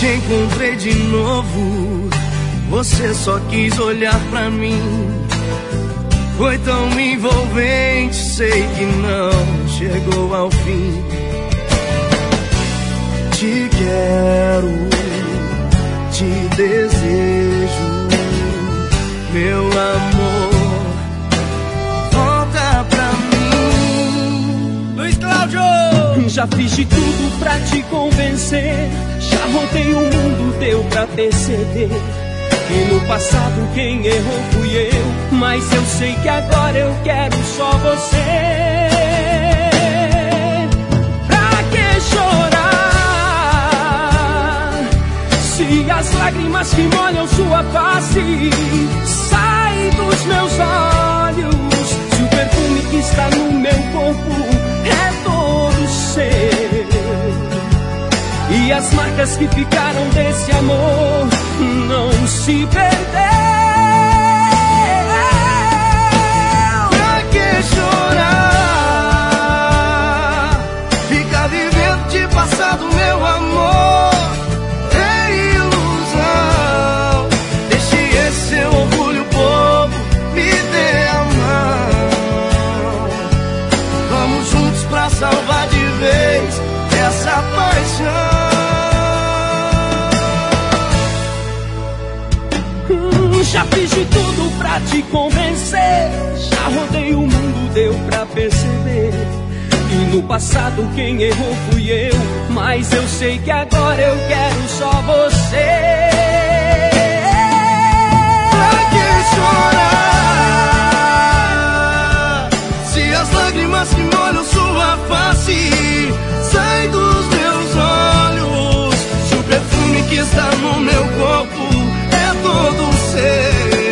te encontrei de novo, você só quis olhar pra mim. Foi tão envolvente, sei que não chegou ao fim. Te quero, te desejo, meu amor, volta pra mim. Luiz Cláudio! Já fiz de tudo pra te convencer, já rodei o mundo, deu pra perceber que no passado quem errou fui eu, mas eu sei que agora eu quero só você. Pra que chorar se as lágrimas que molham sua face saem dos meus olhos? Se o perfume que está no meu corpo é todo seu, e as marcas que ficaram desse amor não se perderam. Pra que chorar? Fica vivendo de passado, meu amor, é ilusão. Deixe esse seu orgulho bobo, me dê a mão. Vamos juntos pra salvar de vez essa paixão. Já fiz de tudo pra te convencer, já rodei o mundo, deu pra perceber que no passado quem errou fui eu, mas eu sei que agora eu quero só você. Pra que chorar se as lágrimas que molham sua face saem dos meus olhos? Se o perfume que está no meu corpo é todo seu,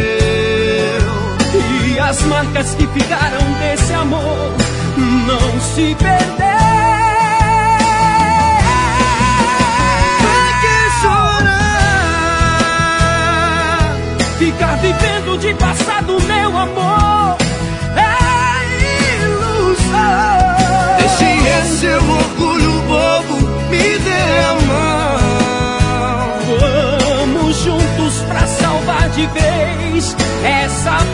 e as marcas que ficaram desse amor não se perderam. pra que chorar? Ficar vivendo de passado, meu amor, é ilusão. Deixe esse seu orgulho bobo, me dê a mão. Vamos juntos pra salvar de vez essa